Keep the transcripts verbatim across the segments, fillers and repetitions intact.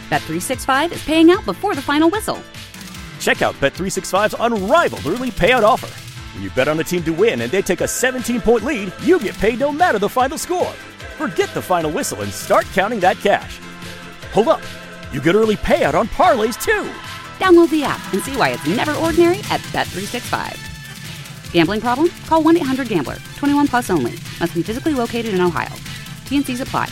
Bet three sixty-five is paying out before the final whistle. Check out Bet three sixty-five's unrivaled early payout offer. When you bet on a team to win and they take a seventeen-point lead, you get paid no matter the final score. Forget the final whistle and start counting that cash. Hold up. You get early payout on parlays, too. Download the app and see why it's never ordinary at Bet three sixty-five. Gambling problem? Call one eight hundred gambler. twenty-one plus only. Must be physically located in Ohio. T and C's apply.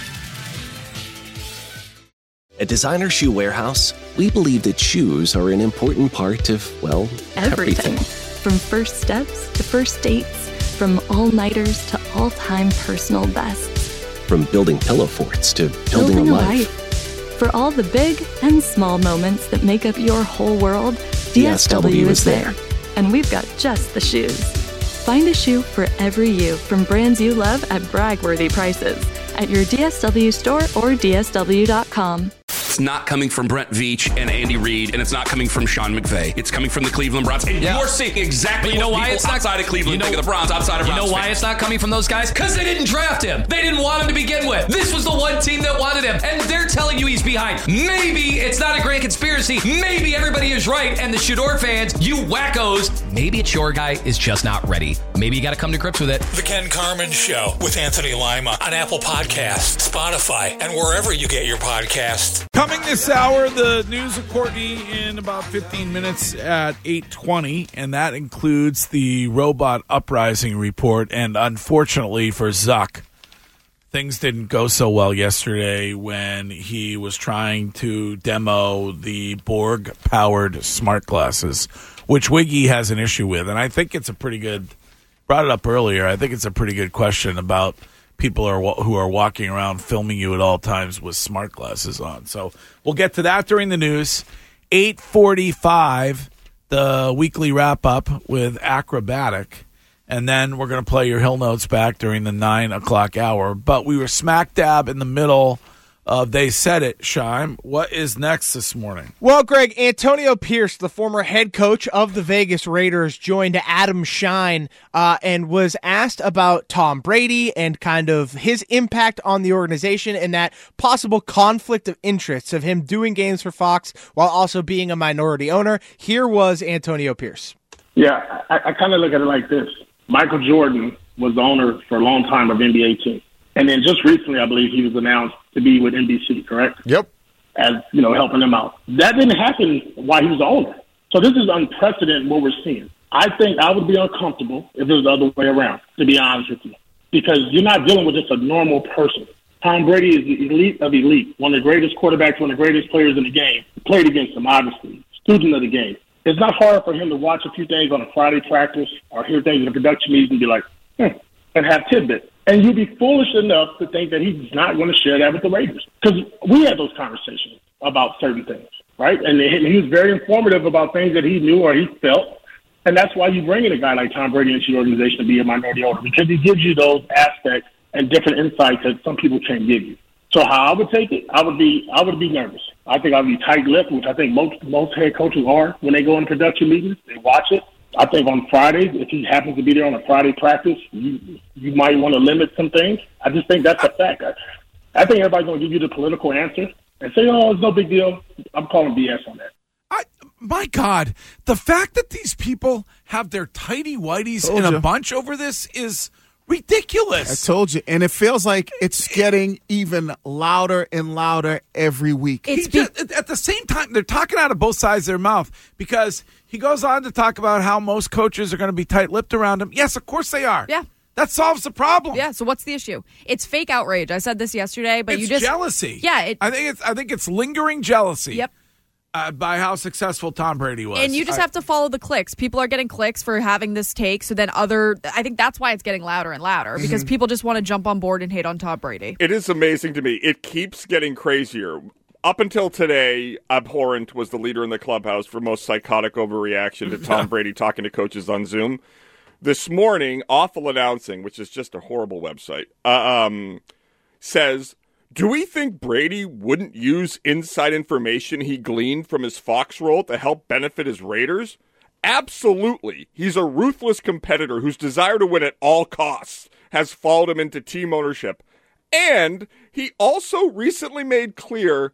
At Designer Shoe Warehouse, we believe that shoes are an important part of, well, everything. everything. From first steps to first dates, from all-nighters to all-time personal bests. From building pillow forts to building, building a, a life. life. For all the big and small moments that make up your whole world, D S W is there. And we've got just the shoes. Find a shoe for every you from brands you love at brag-worthy prices at your D S W store or D S W dot com. It's not coming from Brent Veach and Andy Reid, and it's not coming from Sean McVay. It's coming from the Cleveland Browns. And yeah. you're seeing exactly you know what why people it's not, outside of Cleveland you know, think of the Browns, outside of You Browns know why fans. it's not coming from those guys? Because they didn't draft him. They didn't want him to begin with. This was the one team that wanted him, and they're telling you he's behind. Maybe it's not a grand conspiracy. Maybe everybody is right, and the Shador fans, you wackos, maybe it's your guy is just not ready. Maybe you got to come to grips with it. The Ken Carman Show with Anthony Lima on Apple Podcasts, Spotify, and wherever you get your podcasts. Coming this hour, the news of Courtney in about fifteen minutes at eight twenty, and that includes the robot uprising report. And unfortunately for Zuck, things didn't go so well yesterday when he was trying to demo the Borg-powered smart glasses, which Wiggy has an issue with. And I think it's a pretty good, brought it up earlier, I think it's a pretty good question about people are who are walking around filming you at all times with smart glasses on. So we'll get to that during the news. eight forty-five, the weekly wrap-up with Acrobatic. And then we're going to play your Hill Notes back during the nine o'clock hour. But we were smack dab in the middle of They Said It, Shime. What is next this morning? Well, Greg, Antonio Pierce, the former head coach of the Vegas Raiders, joined Adam Shine uh, and was asked about Tom Brady and kind of his impact on the organization and that possible conflict of interests of him doing games for Fox while also being a minority owner. Here was Antonio Pierce. Yeah, I, I kind of look at it like this. Michael Jordan was the owner for a long time of N B A teams. And then just recently, I believe he was announced to be with N B C, correct? Yep. As, you know, helping them out. That didn't happen while he was the owner. So this is unprecedented what we're seeing. I think I would be uncomfortable if it was the other way around, to be honest with you. Because you're not dealing with just a normal person. Tom Brady is the elite of elite, one of the greatest quarterbacks, one of the greatest players in the game. Played against him, obviously. Student of the game. It's not hard for him to watch a few things on a Friday practice or hear things in a production meeting and be like, hmm, and have tidbits. And you'd be foolish enough to think that he's not going to share that with the Raiders. Because we had those conversations about certain things, right? And he was very informative about things that he knew or he felt. And that's why you bring in a guy like Tom Brady into your organization to be a minority owner, because he gives you those aspects and different insights that some people can't give you. So how I would take it, I would be I would be nervous. I think I would be tight-lipped, which I think most most head coaches are when they go in production meetings. They watch it. I think on Fridays, if he happens to be there on a Friday practice, you you might want to limit some things. I just think that's a fact. I, I think everybody's going to give you the political answer and say, oh, it's no big deal. I'm calling B S on that. I, my God, the fact that these people have their tighty-whities in a you. bunch over this is ridiculous. I told you. And it feels like it's getting even louder and louder every week. It's be- just, at the same time, they're talking out of both sides of their mouth because he goes on to talk about how most coaches are going to be tight-lipped around him. Yes, of course they are. Yeah. That solves the problem. Yeah, so what's the issue? It's fake outrage. I said this yesterday, but it's you just... jealousy. Yeah. It, I think it's I think it's lingering jealousy. Yep. Uh, by how successful Tom Brady was. And you just I, have to follow the clicks. People are getting clicks for having this take, so then other... I think that's why it's getting louder and louder, because mm-hmm. people just want to jump on board and hate on Tom Brady. It is amazing to me. It keeps getting crazier. Up until today, Abhorrent was the leader in the clubhouse for most psychotic overreaction to Tom Brady talking to coaches on Zoom. This morning, Awful Announcing, which is just a horrible website, uh, um, says... Do we think Brady wouldn't use inside information he gleaned from his Fox role to help benefit his Raiders? Absolutely. He's a ruthless competitor whose desire to win at all costs has followed him into team ownership. And he also recently made clear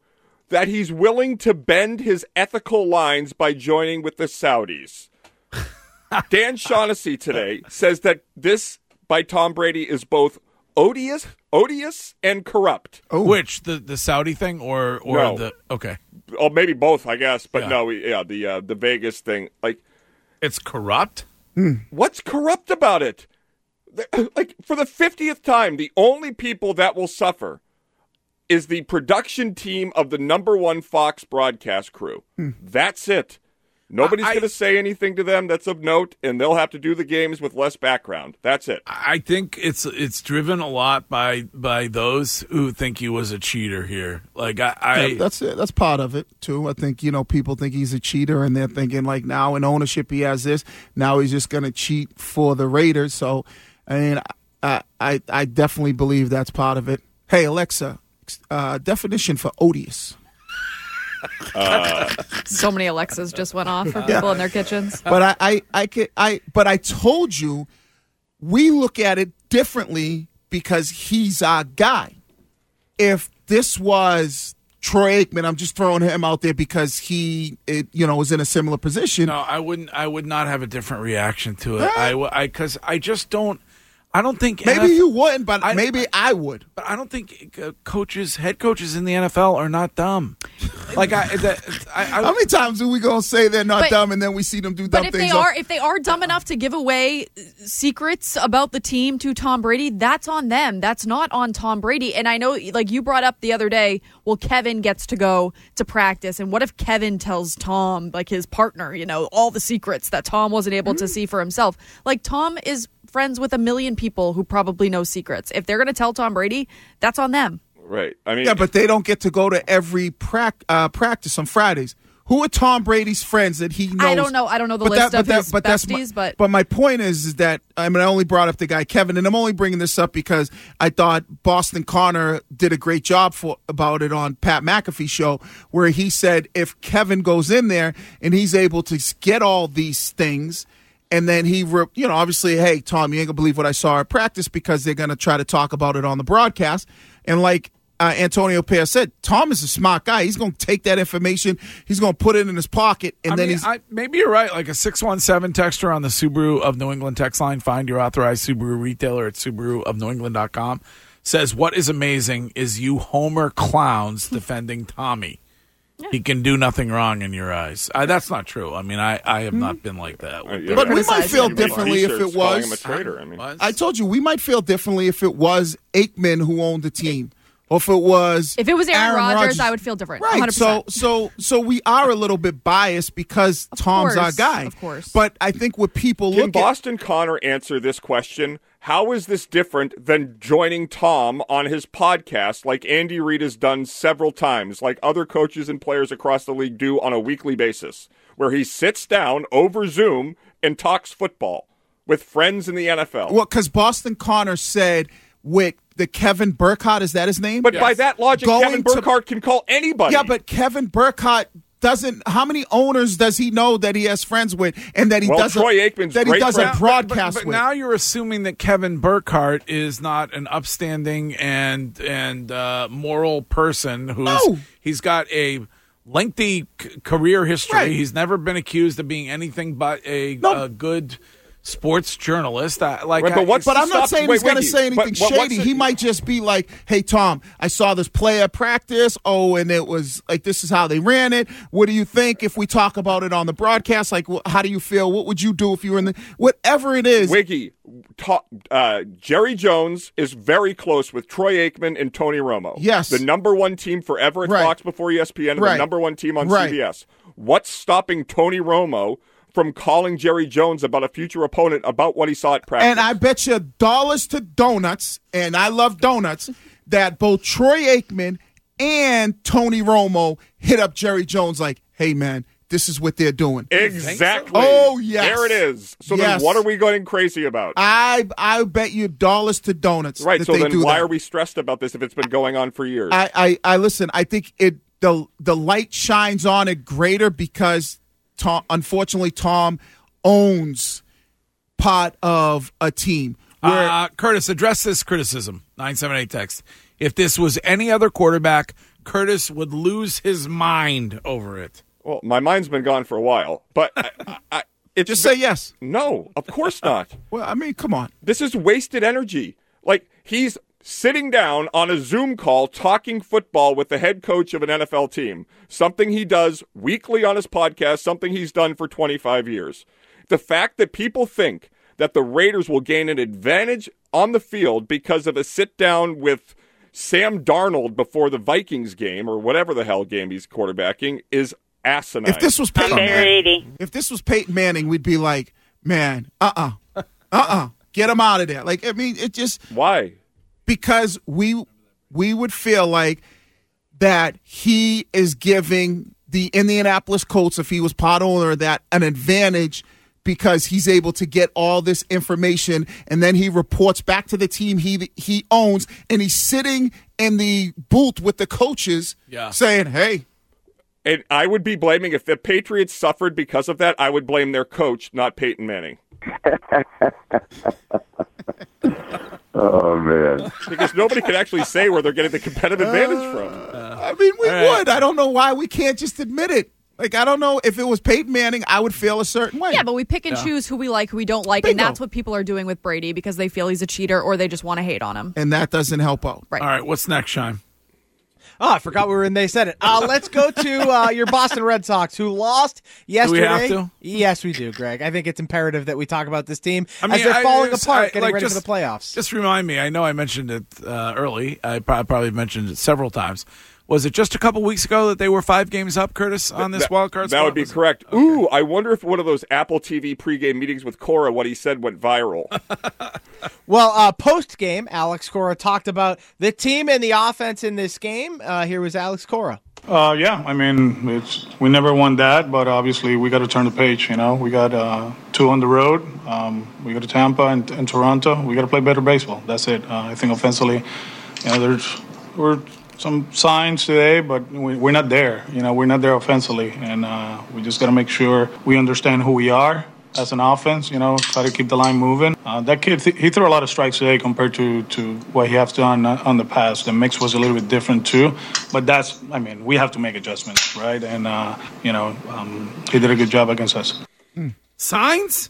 that he's willing to bend his ethical lines by joining with the Saudis. Dan Shaughnessy today says that this by Tom Brady is both odious, odious and corrupt. Oh. Which the, the Saudi thing or or no. the okay? Oh, maybe both, I guess. But yeah. no, yeah, the uh, the Vegas thing, like it's corrupt. What's corrupt about it? Like for the fiftieth time, the only people that will suffer is the production team of the number one Fox broadcast crew. Hmm. That's it. Nobody's going to say anything to them that's of note, and they'll have to do the games with less background. That's it. I think it's it's driven a lot by by those who think he was a cheater here. Like I, I yeah, that's it. That's part of it too. I think you know people think he's a cheater, and they're thinking like now in ownership he has this. Now he's just going to cheat for the Raiders. So I mean, I I, I definitely believe that's part of it. Hey Alexa, uh, definition for odious. Uh, so many Alexas just went off for people yeah. in their kitchens. But I, I, I, could, I, but I told you, we look at it differently because he's our guy. If this was Troy Aikman, I'm just throwing him out there because he, it, you know, was in a similar position. No, I wouldn't. I would not have a different reaction to it. I, I, because I just don't. I don't think maybe N F L, you wouldn't, but I, maybe I would. But I don't think uh, coaches, head coaches in the N F L are not dumb. Like I, that, I, I how many times do we gonna say they're not but, dumb, and then we see them do dumb but if things? They are, if they are dumb enough to give away secrets about the team to Tom Brady, that's on them. That's not on Tom Brady. And I know, like you brought up the other day, well, Kevin gets to go to practice, and what if Kevin tells Tom, like his partner, you know, all the secrets that Tom wasn't able mm-hmm. to see for himself? Like Tom is friends with a million people who probably know secrets. If they're going to tell Tom Brady, that's on them. Right. I mean, yeah, but they don't get to go to every pra- uh, practice on Fridays. Who are Tom Brady's friends that he knows? I don't know. I don't know the but list that, of but his that, but besties, that's my, but but my point is, is that I mean I only brought up the guy Kevin, and I'm only bringing this up because I thought Boston Connor did a great job for about it on Pat McAfee's show, where he said if Kevin goes in there and he's able to get all these things. And then he, you know, obviously, hey, Tom, you ain't going to believe what I saw at practice because they're going to try to talk about it on the broadcast. And like uh, Antonio Pierre said, Tom is a smart guy. He's going to take that information. He's going to put it in his pocket. And I then mean, he's. I, maybe you're right. Like a six one seven texter on the Subaru of New England text line. Find your authorized Subaru retailer at Subaru of New England dot com. Says, what is amazing is you Homer clowns defending Tommy. He can do nothing wrong in your eyes. Uh, that's not true. I mean, I, I have not been like that. Uh, yeah. But we might feel differently if it was. Him a traitor, I, mean. I told you, we might feel differently if it was Aikman who owned the team. Or if it was If it was Aaron, Aaron Rodgers, Rodgers, I would feel different. Right. one hundred percent. So so so we are a little bit biased because of Tom's course, our guy. Of course. But I think what people Can look Boston at Connor answer this question? How is this different than joining Tom on his podcast like Andy Reid has done several times, like other coaches and players across the league do on a weekly basis, where he sits down over Zoom and talks football with friends in the N F L? Well, because Boston Connor said with the Kevin Burkhardt, is that his name? But yes. by that logic, Going Kevin Burkhardt to, can call anybody. Yeah, but Kevin Burkhardt doesn't. How many owners does he know that he has friends with, and that he well, doesn't? Troy Aikman's that he doesn't friend. broadcast but, but, but with. now you're assuming that Kevin Burkhardt is not an upstanding and and uh, moral person who's no. he's got a lengthy c- career history. Right. He's never been accused of being anything but a, no. a good sports journalist. I, like, right, but what's but I'm not stop, saying wait, he's going to wait, say anything but, shady. He might just be like, "Hey, Tom, I saw this play at practice. Oh, and it was like this is how they ran it. What do you think if we talk about it on the broadcast? Like, wh- how do you feel? What would you do if you were in the whatever it is?" Wiggy, ta- uh, Jerry Jones is very close with Troy Aikman and Tony Romo. Yes, the number one team forever at right. Fox before E S P N, and right. the number one team on right. C B S. What's stopping Tony Romo from calling Jerry Jones about a future opponent about what he saw at practice? And I bet you dollars to donuts, and I love donuts, that both Troy Aikman and Tony Romo hit up Jerry Jones like, "Hey, man, this is what they're doing." Exactly. Oh, yes. There it is. So yes. then what are we going crazy about? I I bet you dollars to donuts. Right, that so they then do why that. are we stressed about this if it's been going on for years? I, I, I listen, I think it the the light shines on it greater because Tom, unfortunately, Tom owns part of a team. Where, uh, Curtis, address this criticism. nine seven eight text. If this was any other quarterback, Curtis would lose his mind over it. Well, my mind's been gone for a while, but I, I, it Just say yes. No, of course not. Well, I mean, come on. This is wasted energy. Like, he's sitting down on a Zoom call talking football with the head coach of an N F L team, something he does weekly on his podcast, something he's done for twenty-five years. The fact that people think that the Raiders will gain an advantage on the field because of a sit-down with Sam Darnold before the Vikings game or whatever the hell game he's quarterbacking is asinine. If this was Peyton Manning, if this was Peyton Manning, we'd be like, man, uh-uh, uh-uh, get him out of there. Like, I mean, it just why? Because we we would feel like that he is giving the Indianapolis Colts, if he was part owner of that, an advantage because he's able to get all this information, and then he reports back to the team he he owns, and he's sitting in the booth with the coaches yeah. saying, hey. And I would be blaming, if the Patriots suffered because of that, I would blame their coach, not Peyton Manning. Oh, man. Because nobody can actually say where they're getting the competitive advantage from. Uh, I mean, we right. would. I don't know why we can't just admit it. Like, I don't know. If it was Peyton Manning, I would feel a certain way. Yeah, but we pick and yeah. choose who we like, who we don't like, Bingo. And that's what people are doing with Brady because they feel he's a cheater or they just want to hate on him. And that doesn't help out. Right. All right, what's next, Shime? Oh, I forgot we were in They Said It. Uh, let's go to uh, your Boston Red Sox, who lost yesterday. Do we have to? Yes, we do, Greg. I think it's imperative that we talk about this team I mean, as they're I, falling I, apart, I, getting like, ready just, for the playoffs. Just remind me. I know I mentioned it uh, early. I probably mentioned it several times. Was it just a couple weeks ago that they were five games up, Curtis, on this that, wild card spot? That would be correct. Okay. Ooh, I wonder if one of those Apple T V pregame meetings with Cora, what he said went viral. Well, uh, post-game, Alex Cora talked about the team and the offense in this game. Uh, here was Alex Cora. Uh, yeah, I mean, it's we never won that, but obviously we got to turn the page, you know. We got uh, two on the road. Um, we go to Tampa and, and Toronto. We got to play better baseball. That's it. Uh, I think offensively, you know, there's we're some signs today, but we, we're not there. You know, we're not there offensively, and uh, we just got to make sure we understand who we are as an offense. You know, try to keep the line moving. Uh, that kid, th- he threw a lot of strikes today compared to, to what he has done uh, on the past. The mix was a little bit different too, but that's, I mean, we have to make adjustments, right? And uh, you know, um, he did a good job against us. Mm. Signs?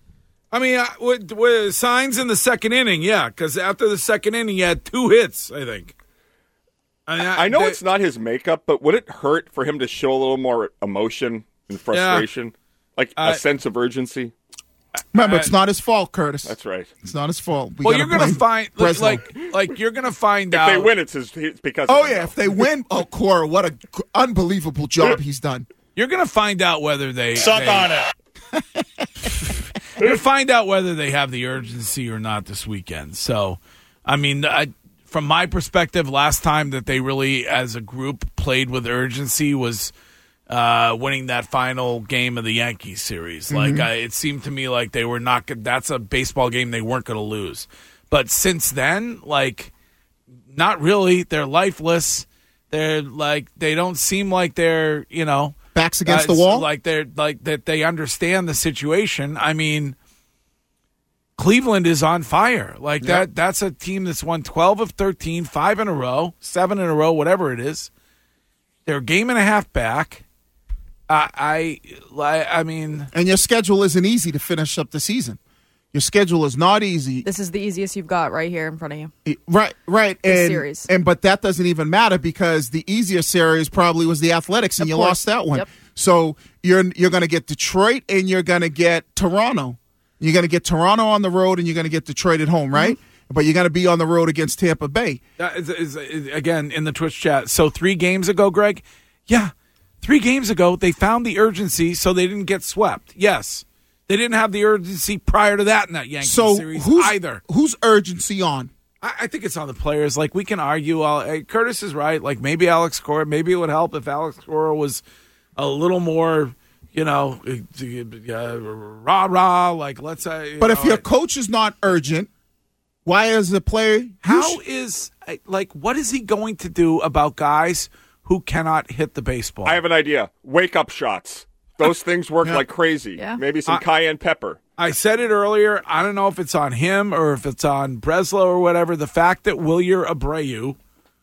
I mean, uh, with, with signs in the second inning, yeah, because after the second inning, he had two hits, I think. I, mean, I, I know they, it's not his makeup, but would it hurt for him to show a little more emotion and frustration? Yeah. Like uh, a sense of urgency? Remember, uh, it's not his fault, Curtis. That's right. It's not his fault. We well, you're going to find, like, like, like, you're going to find if out. If they win, it's, his, it's because Oh, of yeah, if they win, oh, Cora, what an unbelievable job he's done. You're going to find out whether they. Suck they, on it. You're going to find out whether they have the urgency or not this weekend. So, I mean, I. From my perspective, last time that they really, as a group, played with urgency was uh, winning that final game of the Yankees series. Mm-hmm. Like I, it seemed to me like they were not. That's a baseball game they weren't going to lose. But since then, like, not really. They're lifeless. They're like they don't seem like they're you know backs against uh, the wall. Like they're like that they understand the situation. I mean. Cleveland is on fire. Like yep. that that's a team that's won twelve of thirteen, five in a row, seven in a row, whatever it is. They're a game and a half back. Uh, I I mean And your schedule isn't easy to finish up the season. Your schedule is not easy. This is the easiest you've got right here in front of you. Right, right. This and, series. And but that doesn't even matter because the easier series probably was the Athletics and of you course. lost that one. Yep. So you're you're going to get Detroit and you're going to get Toronto. You're going to get Toronto on the road, and you're going to get Detroit at home, right? Mm-hmm. But you're going to be on the road against Tampa Bay. Uh, is, is, is, again, in the Twitch chat. So three games ago, Greg? Yeah. Three games ago, they found the urgency so they didn't get swept. Yes. They didn't have the urgency prior to that in that Yankees so series who's, either. Who's urgency on? I, I think it's on the players. Like, we can argue. Uh, hey, Curtis is right. Like, maybe Alex Cora, maybe it would help if Alex Cora was a little more... You know, uh, rah rah. Like, let's say. But know, if your coach is not urgent, why is the player? How is like what is he going to do about guys who cannot hit the baseball? I have an idea. Wake up shots. Those things work yeah. like crazy. Yeah. Maybe some I, cayenne pepper. I said it earlier. I don't know if it's on him or if it's on Breslow or whatever. The fact that Wilyer Abreu,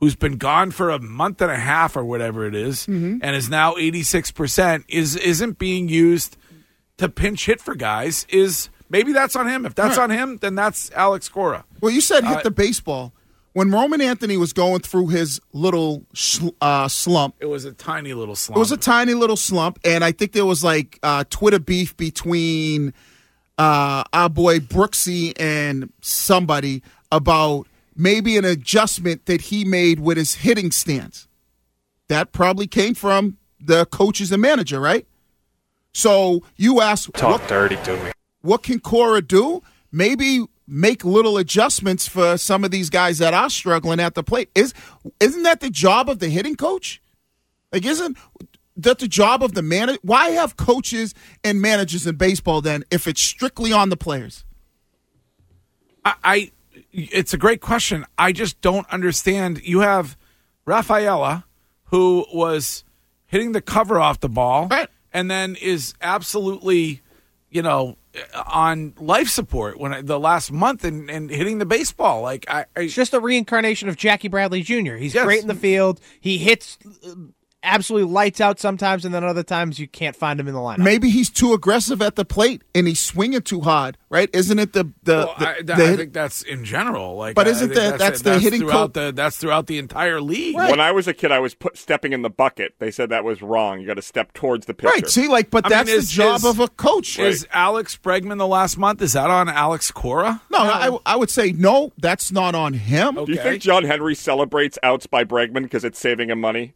who's been gone for a month and a half or whatever it is, Mm-hmm. and is now eighty-six percent, is, isn't being used to pinch hit for guys, is maybe that's on him. If that's Right. on him, then that's Alex Cora. Well, you said hit Uh, the baseball. When Roman Anthony was going through his little sl- uh, slump, It was a tiny little slump. it was a tiny little slump, and I think there was like uh, Twitter beef between uh, our boy Brooksy and somebody about maybe an adjustment that he made with his hitting stance. That probably came from the coaches and manager, right? So you ask, Talk what, dirty to me. what can Cora do? Maybe make little adjustments for some of these guys that are struggling at the plate. Is isn't that the job of the hitting coach? Like, isn't that the job of the manager? Why have coaches and managers in baseball then if it's strictly on the players? I, I it's a great question. I just don't understand. You have Rafaela, who was hitting the cover off the ball, right. and then is absolutely, you know, on life support when I, the last month and, and hitting the baseball. Like I, I, It's just a reincarnation of Jackie Bradley Junior He's Yes. great in the field. He hits uh, absolutely lights out sometimes, and then other times you can't find him in the lineup. Maybe he's too aggressive at the plate and he's swinging too hard, right? Isn't it the the? well, the, I, the I hit- think that's in general. Like, But I isn't think that- that's it. the hitting throughout co- the that's throughout the entire league. Right. When I was a kid, I was put, stepping in the bucket. They said that was wrong. You got to step towards the pitcher. right? See, like, but I that's mean, the is- job is- of a coach. Is Alex Bregman the last month? Is that on Alex Cora? No, I, I would say no. That's not on him. Okay. Do you think John Henry celebrates outs by Bregman because it's saving him money?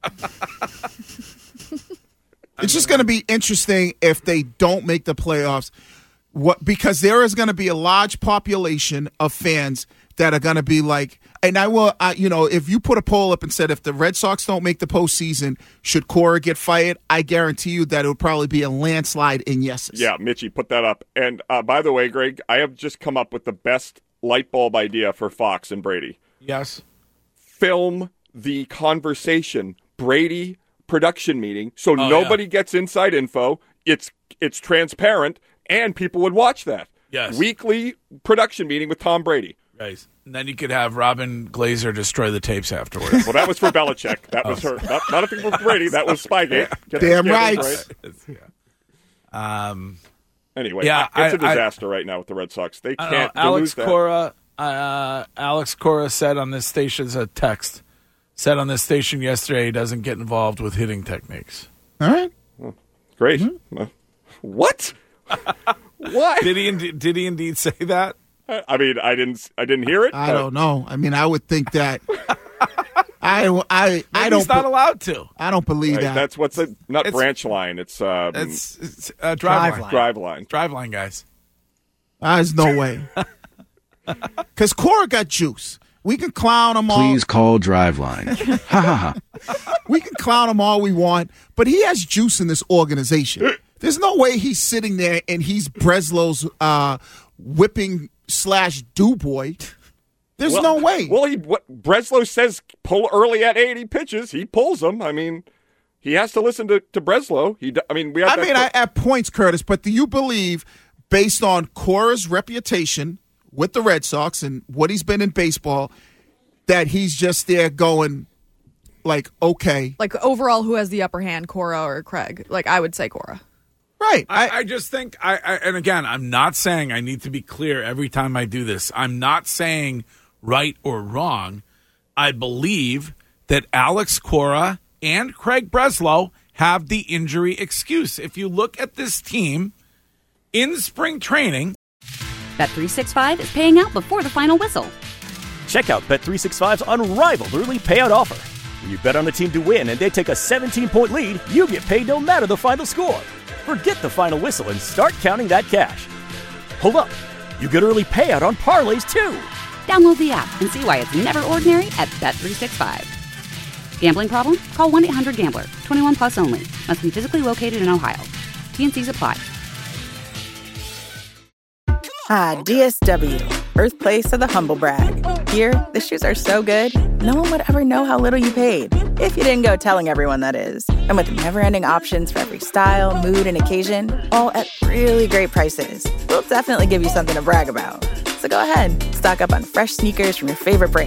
It's just going to be interesting if they don't make the playoffs. What because there is going to be a large population of fans that are going to be like, and I will, I, you know, if you put a poll up and said if the Red Sox don't make the postseason, should Cora get fired? I guarantee you that it would probably be a landslide in yeses. Yeah, Mitchie, put that up. And uh, by the way, Greg, I have just come up with the best light bulb idea for Fox and Brady. Yes. Film the conversation, Brady production meeting, so Oh, nobody gets inside info. It's it's transparent, and people would watch that. Yes. Weekly production meeting with Tom Brady. Right. And then you could have Robin Glazer destroy the tapes afterwards. Well, that was for Belichick. That was Oh. her. Not, not a thing for Brady. That was Spygate. Get the Damn scandals right. Um. Anyway, Yeah, it's a I- I- disaster right now with the Red Sox. They I don't can't know, they Alex lose that. Cora. Uh, Alex Cora said on this station's a text. Said on this station yesterday he doesn't get involved with hitting techniques. All right. Great. Uh, What? What? Did he? Indeed, did he indeed say that? I mean, I didn't. I didn't hear it. I but- don't know. I mean, I would think that. I I I Maybe don't. he's not be- allowed to. I don't believe Right, that. That's what's a not It's- branch line. It's um, It's, it's uh, drive, Drive line. line. drive line. Drive line, guys. There's no way. Because Cora got juice. We can clown him all. Please call Driveline. Ha ha ha. We can clown him all we want, but he has juice in this organization. There's no way he's sitting there and he's Breslow's uh, whipping slash do boy. There's Well- no way. Well, he what Breslow says pull early at eighty pitches. He pulls them. I mean, he has to listen to, to Breslow. He. d- I mean, we. Have I that mean, I, at points, Curtis, but do you believe, based on Cora's reputation with the Red Sox and what he's been in baseball, that he's just there going, like, okay. Like overall, who has the upper hand, Cora or Craig? Like I would say Cora. Right. I, I just think I, I and again I'm not saying I need to be clear every time I do this. I'm not saying right or wrong. I believe that Alex Cora and Craig Breslow have the injury excuse. If you look at this team in spring training, Bet three sixty-five is paying out before the final whistle. Check out Bet three sixty-five's unrivaled early payout offer. When you bet on a team to win and they take a seventeen-point lead, you get paid no matter the final score. Forget the final whistle and start counting that cash. Hold up. You get early payout on parlays, too. Download the app and see why it's never ordinary at Bet three sixty-five. Gambling problem? Call one eight hundred gambler. twenty-one plus only. Must be physically located in Ohio. T N Cs apply. Ah, D S W, birthplace of the humble brag. Here, the shoes are so good, no one would ever know how little you paid. If you didn't go telling everyone, that is. And with never-ending options for every style, mood, and occasion, all at really great prices, we'll definitely give you something to brag about. So go ahead, stock up on fresh sneakers from your favorite brands.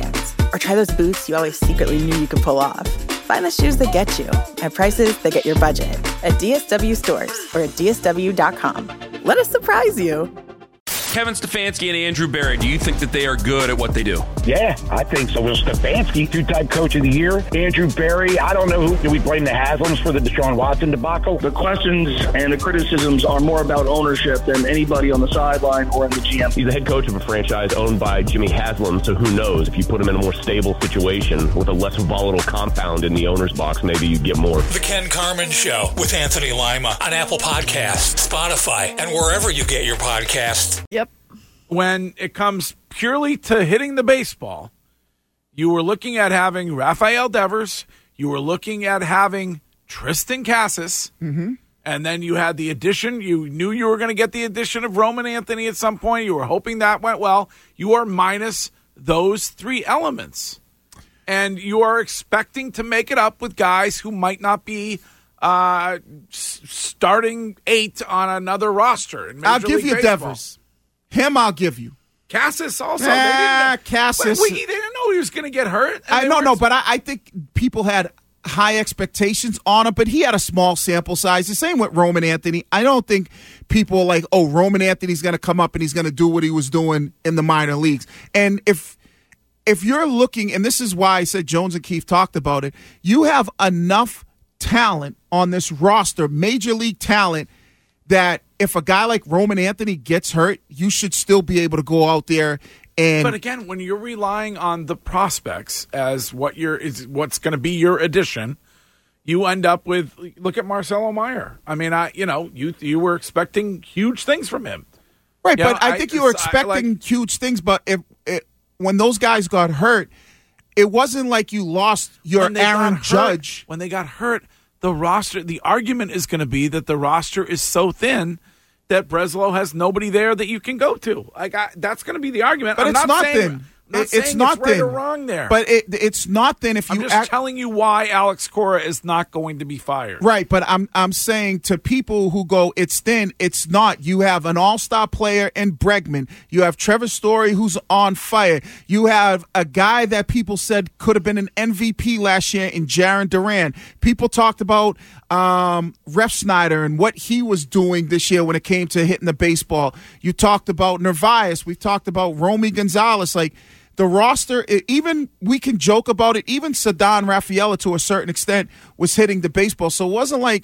Or try those boots you always secretly knew you could pull off. Find the shoes that get you at prices that get your budget at D S W stores or at D S W dot com. Let us surprise you. Kevin Stefanski and Andrew Berry, do you think that they are good at what they do? Yeah, I think so. Well, Stefanski, two-time coach of the year. Andrew Berry, I don't know who. Do we blame the Haslams for the Deshaun Watson debacle? The questions and the criticisms are more about ownership than anybody on the sideline or in the G M. He's the head coach of a franchise owned by Jimmy Haslam, so who knows? If you put him in a more stable situation with a less volatile compound in the owner's box, maybe you get more. The Ken Carman Show with Anthony Lima on Apple Podcasts, Spotify, and wherever you get your podcasts. Yep. When it comes purely to hitting the baseball, you were looking at having Rafael Devers, you were looking at having Tristan Casas, mm-hmm. and then you had the addition. You knew you were going to get the addition of Roman Anthony at some point. You were hoping that went well. You are minus those three elements, and you are expecting to make it up with guys who might not be uh, s- starting eight on another roster. In Major I'll give League you Baseball. Devers. Him, I'll give you. Cassis also. Yeah, they didn't, Cassis. Wait, wait, they didn't know he was going to get hurt. I no, no, but I, I think people had high expectations on him, but he had a small sample size. The same with Roman Anthony. I don't think people are like, oh, Roman Anthony's going to come up and he's going to do what he was doing in the minor leagues. And if if you're looking, and this is why I said Jones and Keefe talked about it, you have enough talent on this roster, major league talent, that if a guy like Roman Anthony gets hurt, you should still be able to go out there and. But again, when you're relying on the prospects as what your is what's going to be your addition, you end up with look at Marcelo Meyer. I mean, I you know you you were expecting huge things from him, right? You but know, I think I, you were I, expecting like, huge things. But if it, when those guys got hurt, it wasn't like you lost your Aaron hurt, Judge when they got hurt. The roster, the argument is going to be that the roster is so thin that Breslow has nobody there that you can go to. Like I, that's going to be the argument. But I'm it's not, not saying, thin. Not it's saying not it's right thin. or wrong there. But it, it's not thin if you I'm just act- telling you why Alex Cora is not going to be fired. Right, but I'm I'm saying to people who go, it's thin, it's not. You have an all-star player in Bregman. You have Trevor Story who's on fire. You have a guy that people said could have been an M V P last year in Jaron Duran. People talked about um, Ref Snyder and what he was doing this year when it came to hitting the baseball. You talked about Narvaez. We've talked about Romy Gonzalez. Like, the roster, even we can joke about it, even Ceddanne Rafaela to a certain extent was hitting the baseball. So it wasn't like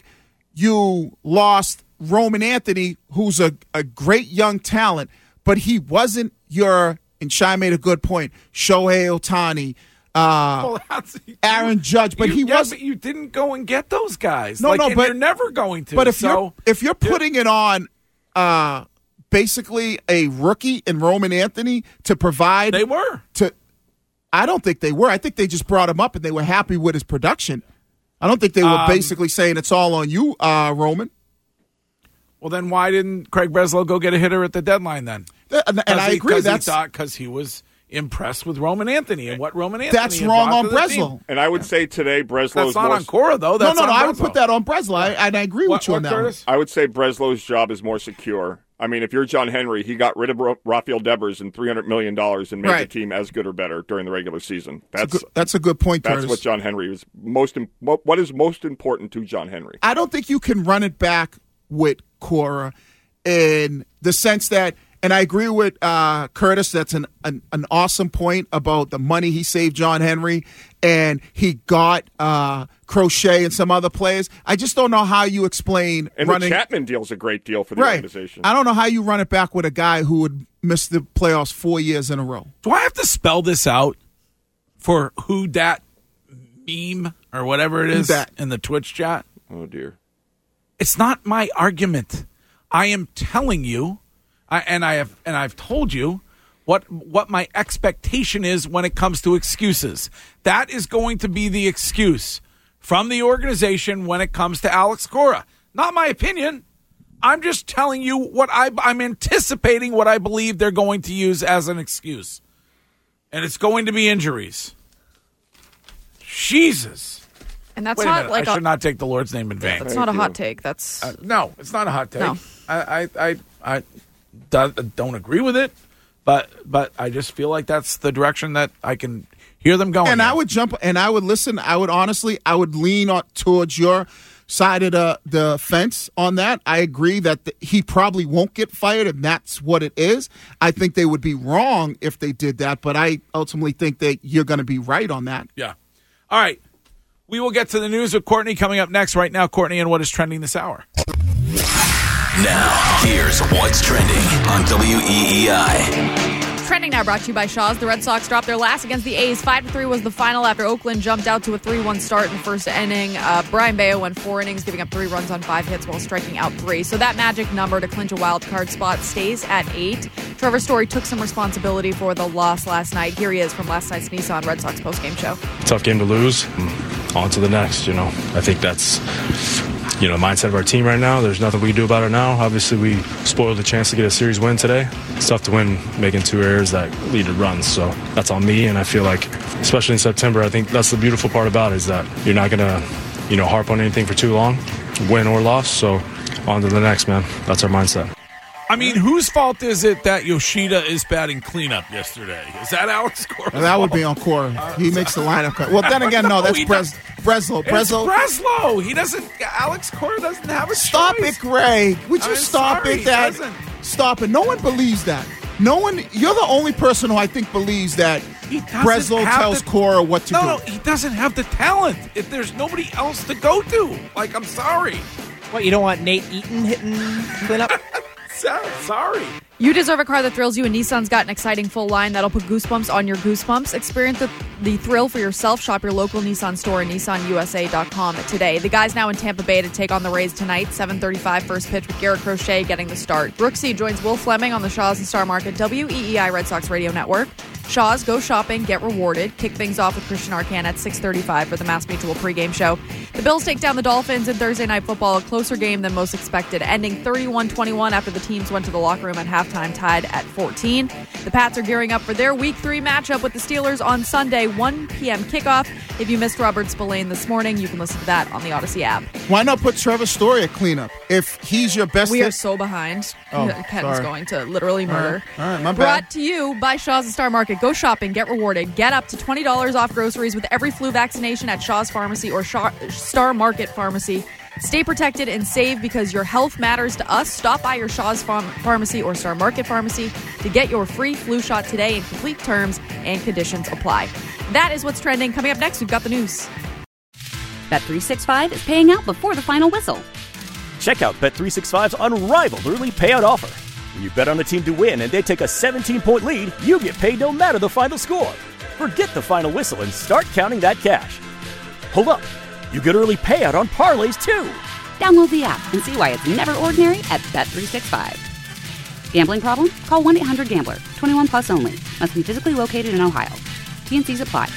you lost Roman Anthony, who's a, a great young talent, but he wasn't your, and Shai made a good point, Shohei Ohtani, uh, well, Aaron Judge, but you, he yeah, wasn't. But you didn't go and get those guys. No, like, no, and but you're never going to. But if so, you're if you're putting it on, uh, basically a rookie in Roman Anthony to provide, they were to. I don't think they were. I think they just brought him up and they were happy with his production. I don't think they were um, basically saying it's all on you, uh, Roman. Well, then why didn't Craig Breslow go get a hitter at the deadline then? And, and I he, agree. That's That's because he was impressed with Roman Anthony and what Roman Anthony. That's had wrong brought on to the Breslow. team. And I would say today Breslow's That's not more, on Cora though. That's no, no, no. on I would Breslow. put that on Breslow, I, and I agree what, with you what, on that. Curtis? I would say Breslow's job is more secure. I mean, if you're John Henry, he got rid of Ra- Rafael Devers and three hundred million dollars and made Right. the team as good or better during the regular season. That's That's a good, that's a good point, that's Curtis. what John Henry was most. Im- what is most important to John Henry? I don't think you can run it back with Cora in the sense that, and I agree with uh, Curtis, that's an, an, an awesome point about the money he saved John Henry, and he got uh, Crochet and some other players. I just don't know how you explain And running. the Chapman deal's a great deal for the right. organization. I don't know how you run it back with a guy who would miss the playoffs four years in a row. Do I have to spell this out for who dat meme or whatever it is dat? in the Twitch chat? Oh, dear. It's not my argument. I am telling you, I, and I have, and I've told you what what my expectation is when it comes to excuses. That is going to be the excuse from the organization when it comes to Alex Cora. Not my opinion. I'm just telling you what I, I'm anticipating what I believe they're going to use as an excuse, and it's going to be injuries. Jesus. And that's Wait a not minute. like I a, should not take the Lord's name in vain. that's not a hot take. That's Uh, no, it's not a hot take. No. I, I, I, I do- don't agree with it, but but I just feel like that's the direction that I can Hear them going. And there. I would jump, and I would listen. I would honestly, I would lean on, towards your side of the, the fence on that. I agree that the, he probably won't get fired, and that's what it is. I think they would be wrong if they did that, but I ultimately think that you're going to be right on that. Yeah. All right. We will get to the news with Courtney coming up next. Right now, Courtney, and what is trending this hour? Now, here's what's trending on W E E I. Trending now brought to you by Shaw's. The Red Sox dropped their last against the A's. five to three was the final after Oakland jumped out to a three one start in the first inning. Uh, Brian Bayo went four innings, giving up three runs on five hits while striking out three. So that magic number to clinch a wild card spot stays at eight. Trevor Story took some responsibility for the loss last night. Here he is from last night's Nissan Red Sox postgame show. Tough game to lose. On to the next, you know. I think that's, you know, mindset of our team right now. There's nothing we can do about it now. Obviously, we spoiled the chance to get a series win today. It's tough to win making two errors that lead to runs, so that's on me. And I feel like, especially in September, I think that's the beautiful part about it is that you're not going to, you know, harp on anything for too long, win or loss. So on to the next, man. That's our mindset. I mean, whose fault is it that Yoshida is batting cleanup yesterday? Is that Alex Cora? Well, that would be on Cora. He makes the lineup cut. Well, then again, no, that's Oh, he Bres- Breslow. It's Breslow. Breslow. He doesn't. Alex Cora doesn't have a Stop choice. it, Greg. Would you I'm stop sorry, it? he That doesn't. stop it. No one believes that. No one. You're the only person who I think believes that Breslow have tells the- Cora what to no, do. No, he doesn't have the talent. If there's nobody else to go to, like, I'm sorry. What, you don't want Nate Eaton hitting cleanup? Sorry. You deserve a car that thrills you, and Nissan's got an exciting full line that'll put goosebumps on your goosebumps. Experience the, the thrill for yourself. Shop your local Nissan store at Nissan U S A dot com today. The guys now in Tampa Bay to take on the Rays tonight. seven thirty-five first pitch with Garrett Crochet getting the start. Brooksy joins Will Fleming on the Shaw's and Star Market W E E I Red Sox Radio Network. Shaw's, go shopping, get rewarded. Kick things off with Christian Arcand at six thirty-five for the Mass Mutual pregame show. The Bills take down the Dolphins in Thursday Night Football, a closer game than most expected, ending thirty-one twenty-one after the teams went to the locker room at halftime tied at fourteen. The Pats are gearing up for their Week three matchup with the Steelers on Sunday, one p.m. kickoff. If you missed Robert Spillane this morning, you can listen to that on the Odyssey app. Why not put Trevor Story at cleanup? If he's your best We are hit- so behind. Oh, Ken's sorry. going to literally murder. All right, all right, my bad. Brought to you by Shaw's and Star Market. Go shopping, get rewarded. Get up to twenty dollars off groceries with every flu vaccination at Shaw's Pharmacy or Shaw- Star Market Pharmacy. Stay protected and save because your health matters to us. Stop by your Shaw's Pharm- Pharmacy or Star Market Pharmacy to get your free flu shot today, and complete terms and conditions apply. That is what's trending. Coming up next, we've got the news. Bet three sixty-five is paying out before the final whistle. Check out Bet three sixty-five's unrivaled early payout offer. When you bet on a team to win and they take a seventeen-point lead, you get paid no matter the final score. Forget the final whistle and start counting that cash. Hold up. You get early payout on parlays, too. Download the app and see why it's never ordinary at Bet three sixty-five. Gambling problem? Call one eight hundred gambler. twenty-one plus only. Must be physically located in Ohio. T N Cs apply.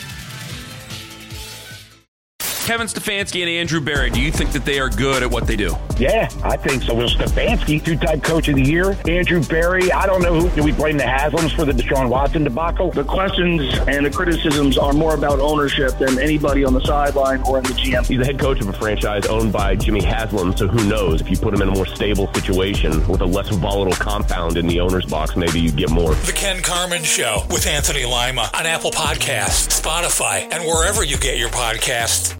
Kevin Stefanski and Andrew Barry, do you think that they are good at what they do? Yeah, I think so. Will Stefanski, two-time coach of the year. Andrew Barry, I don't know who. Do we blame the Haslams for the Deshaun Watson debacle? The questions and the criticisms are more about ownership than anybody on the sideline or in the G M. He's the head coach of a franchise owned by Jimmy Haslam, so who knows? If you put him in a more stable situation with a less volatile compound in the owner's box, maybe you get more. The Ken Carman Show with Anthony Lima on Apple Podcasts, Spotify, and wherever you get your podcasts.